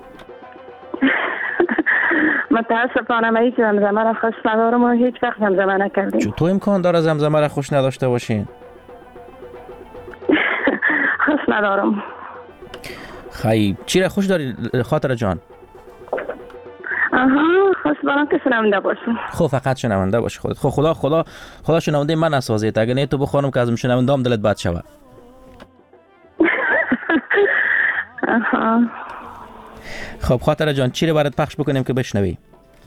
متاسفانه من هیچ زمزمه را خوش ندارم و هیچ وقت زمزمه نکردیم. چطور امکان داره زمزمه را خوش نداشته باشین؟ خوش ندارم. خیلی چی را خوش داری خاطره جان؟ خوش برام که شنونده باشم. خب فقط شنونده باشی خودت. خب خدا شنونده من نسازید. اگه نه تو بخوانم که ازم شنونده هم دلت بد شود. خب خاطره جان، چی را برات پخش بکنیم که بشنوی؟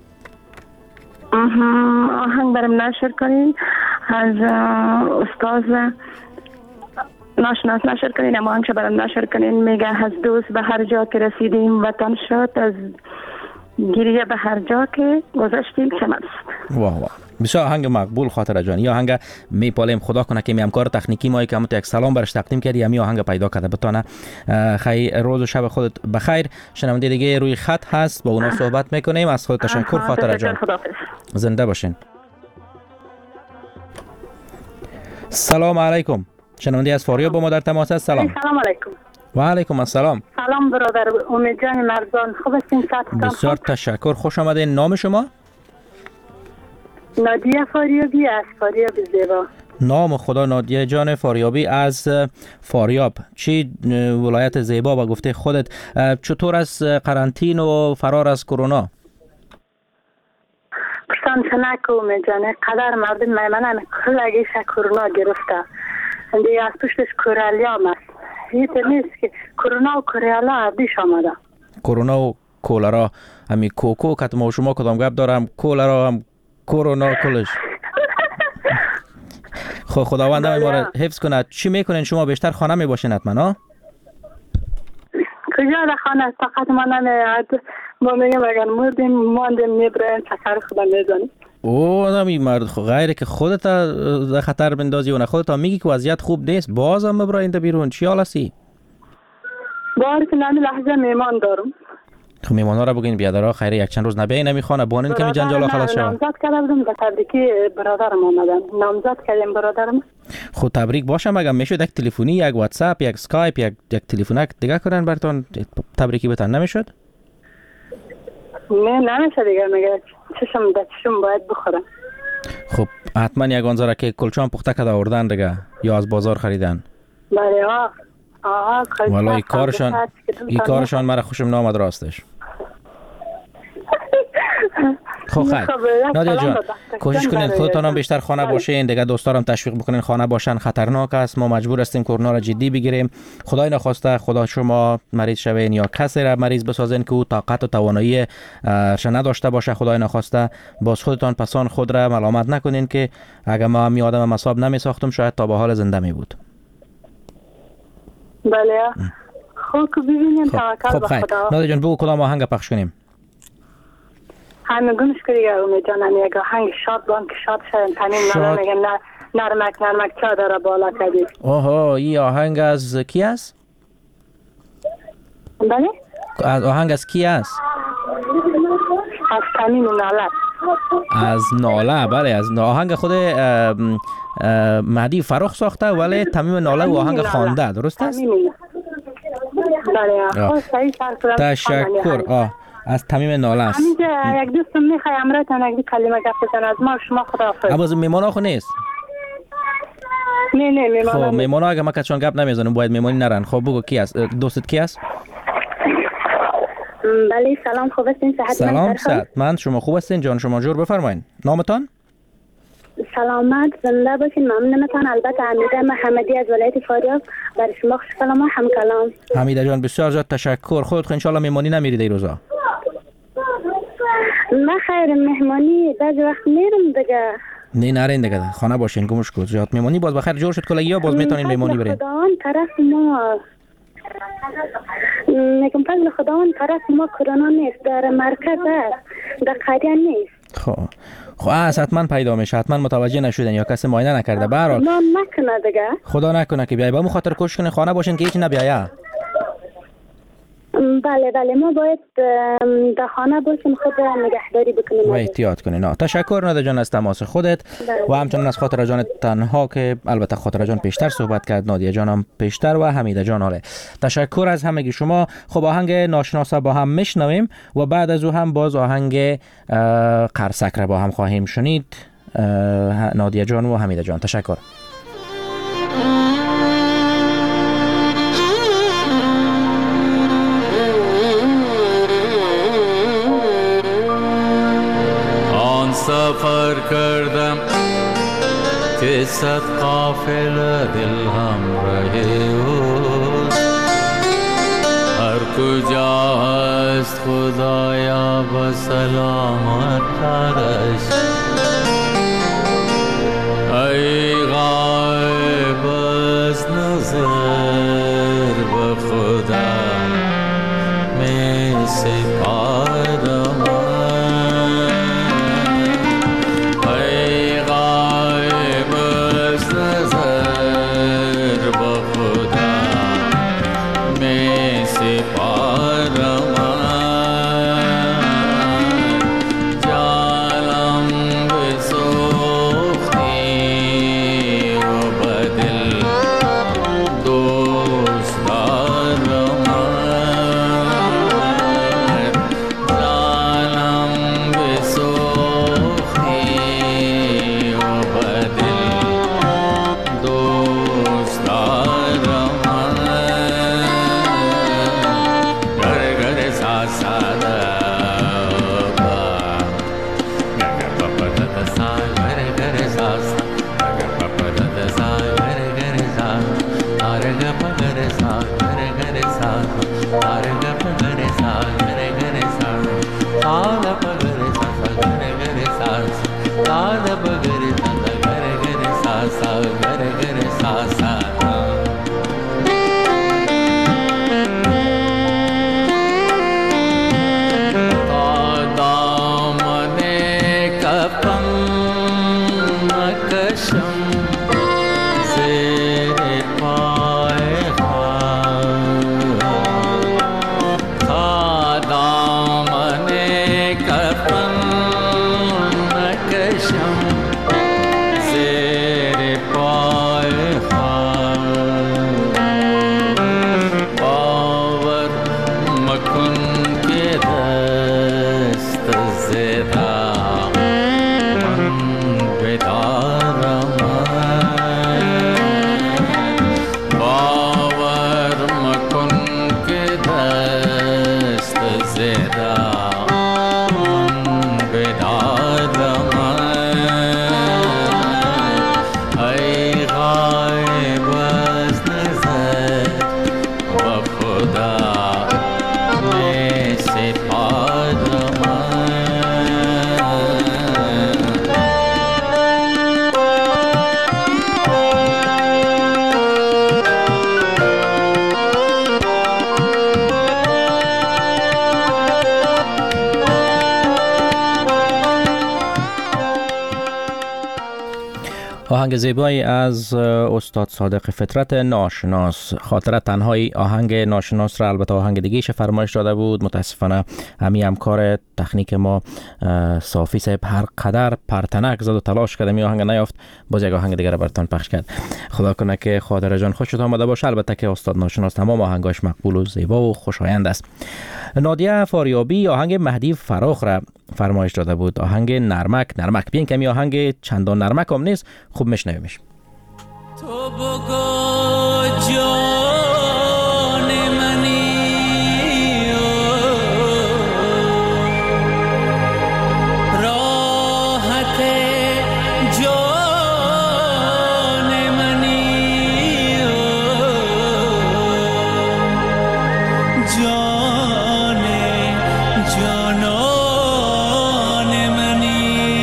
آهنگ برام نشر کنین از استاد ناشناس نشر کنین، اما آهنگ برام نشر کنین. میگه از دوست به هر جا که رسیدیم وطن شد، از گریه به هر جا که گذشتیم کم است. واه واه، بسیار آهنگ مقبول خاطره جان. یا آهنگ میپالیم خدا کنه که همکار تکنیکی ما که هم تو یک سلام برش تقدیم کردی همین آهنگ پیدا کرده بتونه. خیلی روز و شب خودت بخیر. شنونده دیگه روی خط هست، با اونا صحبت میکنیم. از خودت تشکر خاطره جان. زنده باشین. سلام علیکم. شنونده از فاریاب با ما در تماس است. سلام علیکم. و علیکم السلام. سلام برادر امید جان مرزان، خوب هستین؟ بسیار تشکر، خوش آمدین. نام شما؟ نادیه فاریابی از فاریاب زیبا. نام خدا، نادیه جان فاریابی از فاریاب. چی ولایت زیبا با گفته خودت. چطور از قرنطین و فرار از کرونا؟ پرسان چنک امید جان، قدر مردم میمنن کلگیش کرونا گرفته. دیگه از پشتش کورالیام است. هیچ نیست که کرونا و کورالا عبدیش آمده. کرونا و کولرا، همی کوکو که ما شما کدام گپ دارم، کولرا هم کرونا کلش. خب خداوند ما را حفظ کنه. چی میکنین شما؟ بیشتر خانه میباشین حتما ها؟ کجا در خانه است؟ طاقت ما نمیاد. ما میگم اگر مردیم ماندیم میبرین چکر خدا میزنیم. او آدمی مرد غیره که خودت در خطر بندازی و نه خودت میگی که وضعیت خوب نیست باز هم مبرایند بیرون. چی حال هستی؟ بار که نمی لحظه میمان دارم. خب میمانا را بگین بیادرها خیره یک چند روز نبی نمیخوانه بانین که می جنجالا خلاص شود. نامزد کرده بودم به تبریکی برادرم آمدن. نامزد کردیم برادرم. خود تبریک باشم. اگر میشد یک تلفنی، یک واتساپ، یک اسکایپ، یک تلفنک دیگه کنن براتون تبریکی بتن نمیشد؟ نه نمیشه دیگه. میگه چشم باید بخورم. خب حتما یک آنزاره که کلچان پخته کرده آوردن دیگه یا از بازار خریدن. بله والا این کارشان مرا خوشم نامد راستش. خب خیر نادیا جان کوشش کنین خودتان هم بیشتر خانه باشین دیگه. دوستارم تشویق بکنین خانه باشن. خطرناک است. ما مجبور هستیم کرونا را جدی بگیریم. خدای نخواسته خدا شما مریض شوین یا کسی را مریض بسازین که او طاقت و توانایی نداشته باشه. خدای نخواسته باز خودتان پسان خود را ملامت نکنین که اگر ما هم آدم مصاب نمی ساختم شاید تا به حال زنده می بود. بله خوب ببینیم. توکل به خدا. نادیا جان بگو کدام آهنگ پخش کنیم؟ همه گمش کردی امید جانم. یک آهنگ شاد بان که شاد شدن تنین نالا میگن نرمک چا داره بالا کردی. اوه این آهنگ از کی است؟ بله؟ از آهنگ از کی است؟ از تنین ناله. از ناله. بله از آهنگ خود مهدی فرخ ساخته ولی تمیم ناله و آهنگ خوانده درست است؟ بله تشکر. از تمیم ناله است. یک دوستم میخوای امرتان یک کلمه گفت بزن از ما شما خداحافظ. اما میمانا خو نیست؟ نه میمانا. خب میمانا اگه ما کچان گپ نمیزنم باید میمانی نرن. خب بگو کی است؟ دوستت کی است؟ بله سلام خوب هستین؟ سلام صحتمند. شما خوب هستین؟ جان شما جور بفرمایید. نامتان؟ سلامت زنده باشین. ممنونتان. البته حمیده محمدی از ولایت فاریاب برای شما خوش کلام و هم کلام. حمیده جان بسیار زیاد تشکر. خودت ان شاء الله میمانی نمیرید این روزا؟ نه خیر مهمانی بعضی وقت میرم دیگه. نه نرین دیگه خانه باشین گمش کن. زیاد میمانی باز بخیر جور شد کلگیا باز میتونین میمانی برین. خداوند طرف ما میگم فضل خداوند طرف ما کرونا نیست. در مرکز است در قریه نیست. خب حتما پیدا میشه. حتما متوجه نشدن یا کسی معاینه نکرده. به هر حال نکنه دیگه. خدا نکنه که بیای. با مو خاطر کوشش کنین خانه باشین که هیچ نبیایه. بله ما باید در خانه باشیم خود نگهداری بکنیم و احتیاط کنین. تشکر نادیا جان از تماس خودت و همچنین از خاطر جان تنها که البته خاطر جان پیشتر صحبت کرد نادیا جانم پیشتر و حمیده جان آله. تشکر از همگی شما. خب آهنگ ناشناسا با هم میشنویم و بعد از او هم باز آهنگ قرصک را با هم خواهیم شنید. نادیا جان و حمیده جان تشکر. سفر کردم که صد قافله دل همراه اوست. هر کجا هست خدایا با سلامت ترش. ای غایب از نظر به خدا می سپارم. جانم کفن نکشم زیر پای خواهد باور مکن که دست زدم من بدارم باور مکن که دست زدم من بدارم ای غایب از نظر و خدا می سپارم آهنگ زیبایی از استاد صادق فطرت ناشناس. خاطره تنهایی آهنگ ناشناس را البته آهنگ دیگه‌ایش فرمایش داده بود. متاسفانه همکار تکنیک ما صافی صاحب هر قدر پرتنک زد و تلاش کرد می آهنگ نیافت، باز یک آهنگ دیگه را براتون پخش کرد. خدا کنه که خاطر جان خوشت آمده باشه. البته که استاد ناشناس تمام آهنگاش مقبول و زیبا و خوشایند است. نادیه فاریابی آهنگ مهدی فراخ را فرمایش داده بود. آهنگ نرمک. بیان کمی آهنگ چندان نرمک هم نیست، خوب میشنویمش. تو بگو جان منی راحت جان منی جان جانان منی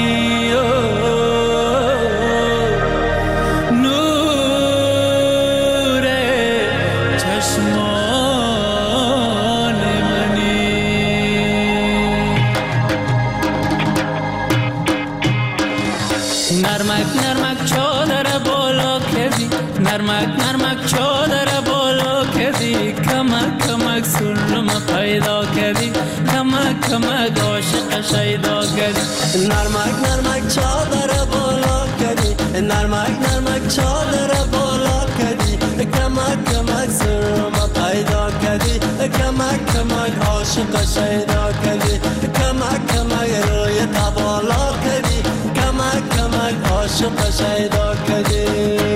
نرمک چادر بالا کردی کمک سرم پیدا کردی کمک عاشق شیدا کردی نرمک چادر بالا کردی نرمک چادر بالا کردی کمک سرم پیدا کردی کمک عاشق شیدا کردی کمک روی تبالا کردی کمک عاشق شیدا کردی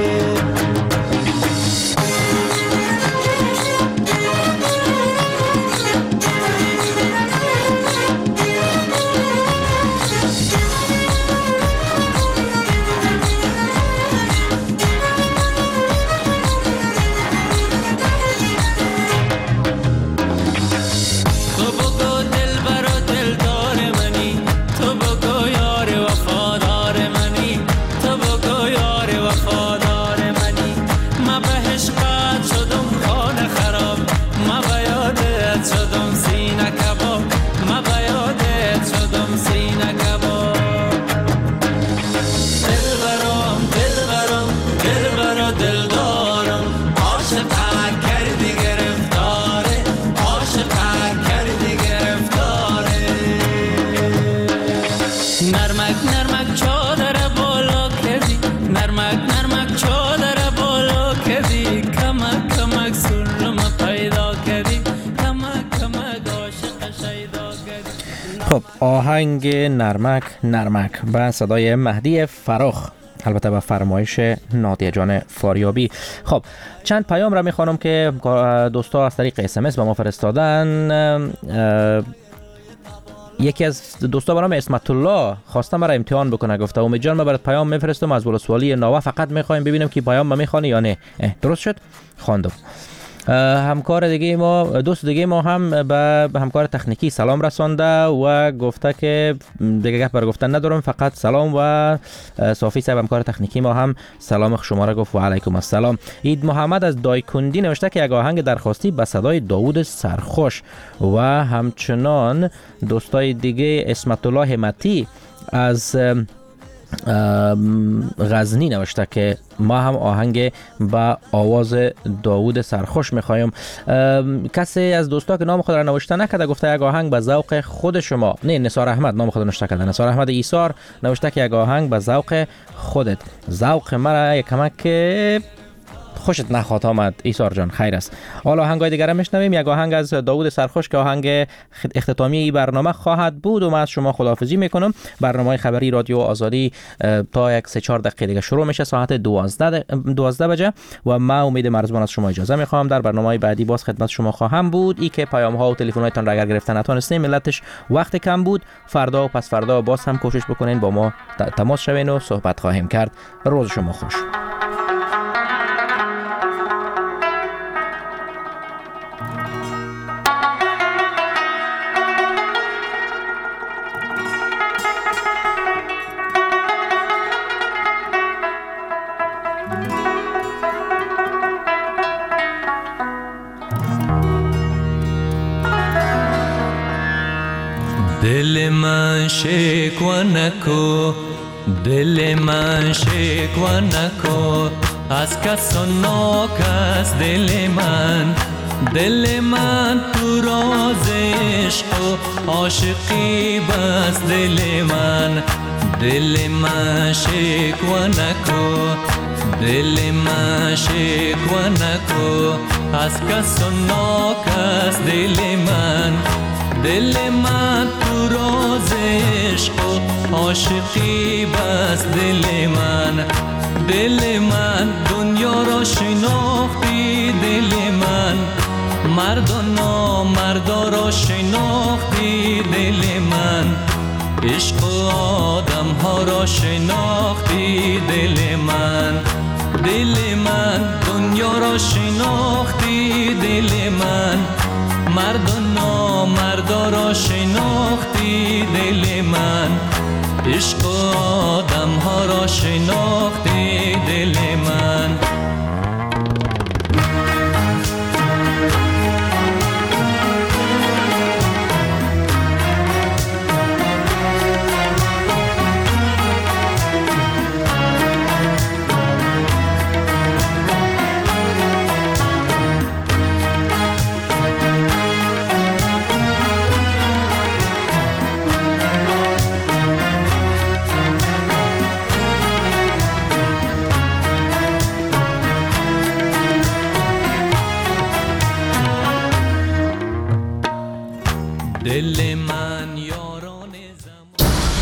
خب آهنگ نرمک به صدای مهدی فراخ، البته به فرمایش نادیه جان فاریابی. خب چند پیام را میخوانم که دوستا از طریق SMS به ما فرستادن. یکی از دوستا برام اسمت الله خواسته مرا امتحان بکنه، گفته امید جان من برات پیام میفرستم از ولسوالی نوه، فقط میخوایم ببینم که پیام ما میخوانی یا نه. درست شد؟ خواندم. همکار دیگه ما، دوست دیگه ما هم به همکار تکنیکی سلام رسانده و گفته که دیگه گپ بر گفتن ندارم، فقط سلام. و صافی صاحب همکار تکنیکی ما هم سلام شما را گفت و علیکم السلام. اید محمد از دایکندی نوشته که یک آهنگ درخواستی به صدای داوود سرخوش. و همچنان دوستای دیگه اسمت الله همتی از غزنی نوشته که ما هم آهنگ با آواز داوود سرخوش میخوایم. کسی از دوستا که نام خود را نوشته نکرده گفته یک آهنگ به ذوق خود شما. نه، نثار احمد نام خود نوشته کرده. نثار احمد ایثار نوشته که یک آهنگ به ذوق خودت. ذوق مرا یک کمک که خوشت نخواد آمد ایثار جان، خیر است. حالا آهنگای دیگر میشنویم. یک آهنگ از داوود سرخوش که آهنگ اختتامی این برنامه خواهد بود و من از شما خداحافظی میکنم. برنامه خبری رادیو آزادی تا یک 3-4 دقیقه دیگه شروع میشه ساعت 12 بجه و ما امید مرزبان از شما اجازه میخوام. در برنامه بعدی باز خدمت شما خواهم بود. ای که پیام ها و تلفن هایتان را اگر گرفتن نتونستیم، ملتش وقت کم بود، فردا و پس فردا باز هم کوشش بکنین با ما تماس شوین و صحبت خواهیم کرد. روز شما خوش. دل من شکوه نکو، دل من شکوه نکو، از کس و ناکس دل من. دل من تو راز عشق و عاشقی بس دل من. دل من شکوه نکو، دل من شکوه نکو، از کس و ناکس دل من. دل من تو راز عشق و عاشقی بس دل من. دل من دنیا را شناختی دل من، مرد و نامردا را شناختی دل من. عشق و آدم ها را شناختی دل من. دل من دنیا را شناختی دل من، مرد و نامردا را شناختی دل من. عشق و آدم ها را شناختی دل من.